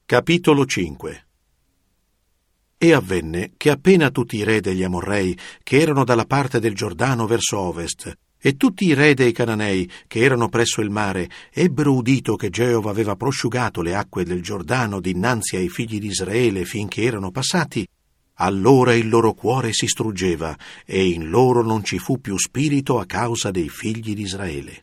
Capitolo 5. E avvenne che appena tutti i re degli Amorrei, che erano dalla parte del Giordano verso ovest, e tutti i re dei Cananei, che erano presso il mare, ebbero udito che Geova aveva prosciugato le acque del Giordano dinanzi ai figli di Israele finché erano passati, allora il loro cuore si struggeva, e in loro non ci fu più spirito a causa dei figli di Israele.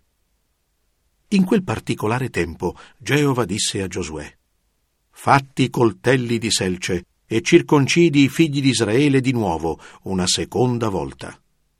In quel particolare tempo Geova disse a Giosuè: «Fatti coltelli di selce, e circoncidi i figli di Israele di nuovo, una seconda volta».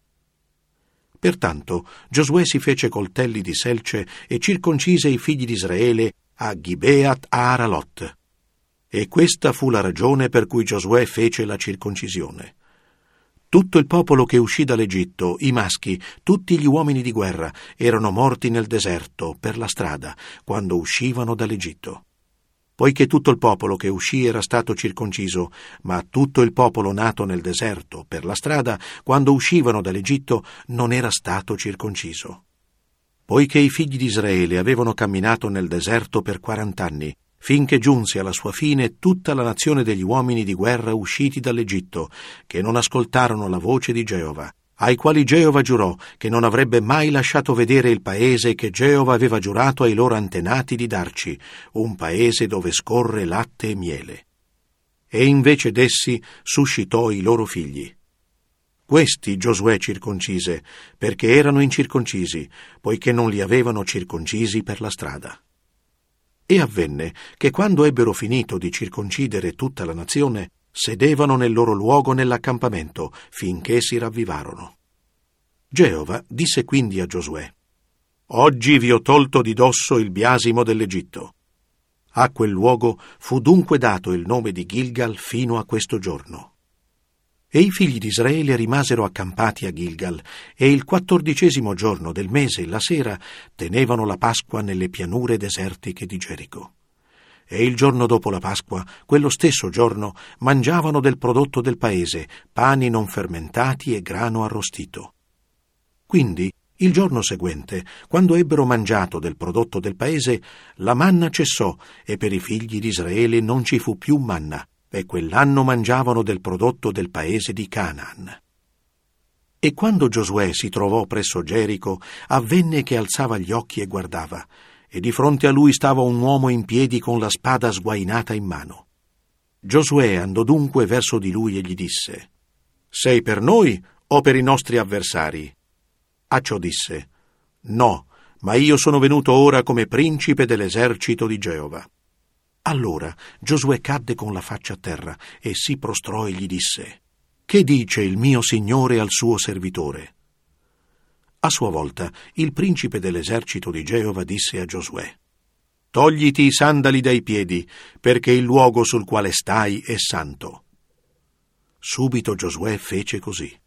Pertanto Giosuè si fece coltelli di selce e circoncise i figli di Israele a Gibeat Aralot. E questa fu la ragione per cui Giosuè fece la circoncisione. Tutto il popolo che uscì dall'Egitto, i maschi, tutti gli uomini di guerra, erano morti nel deserto, per la strada, quando uscivano dall'Egitto. Poiché tutto il popolo che uscì era stato circonciso, ma tutto il popolo nato nel deserto, per la strada, quando uscivano dall'Egitto, non era stato circonciso. Poiché i figli di Israele avevano camminato nel deserto per 40 anni, finché giunse alla sua fine tutta la nazione degli uomini di guerra usciti dall'Egitto, che non ascoltarono la voce di Geova, ai quali Geova giurò che non avrebbe mai lasciato vedere il paese che Geova aveva giurato ai loro antenati di darci, un paese dove scorre latte e miele. E invece d'essi suscitò i loro figli. Questi Giosuè circoncise, perché erano incirconcisi, poiché non li avevano circoncisi per la strada. E avvenne che quando ebbero finito di circoncidere tutta la nazione, sedevano nel loro luogo nell'accampamento, finché si ravvivarono. Geova disse quindi a Giosuè: «Oggi vi ho tolto di dosso il biasimo dell'Egitto». A quel luogo fu dunque dato il nome di Gilgal fino a questo giorno. E i figli di Israele rimasero accampati a Gilgal, e il 14° giorno del mese, la sera, tenevano la Pasqua nelle pianure desertiche di Gerico. E il giorno dopo la Pasqua, quello stesso giorno, mangiavano del prodotto del paese, pani non fermentati e grano arrostito. Quindi, il giorno seguente, quando ebbero mangiato del prodotto del paese, la manna cessò, e per i figli di Israele non ci fu più manna, e quell'anno mangiavano del prodotto del paese di Canaan. E quando Giosuè si trovò presso Gerico, avvenne che alzava gli occhi e guardava, e di fronte a lui stava un uomo in piedi con la spada sguainata in mano. Giosuè andò dunque verso di lui e gli disse: «Sei per noi o per i nostri avversari?» A ciò disse: «No, ma io sono venuto ora come principe dell'esercito di Geova». Allora Giosuè cadde con la faccia a terra e si prostrò e gli disse: «Che dice il mio signore al suo servitore?» A sua volta, il principe dell'esercito di Geova disse a Giosuè: «Togliti i sandali dai piedi, perché il luogo sul quale stai è santo». Subito Giosuè fece così.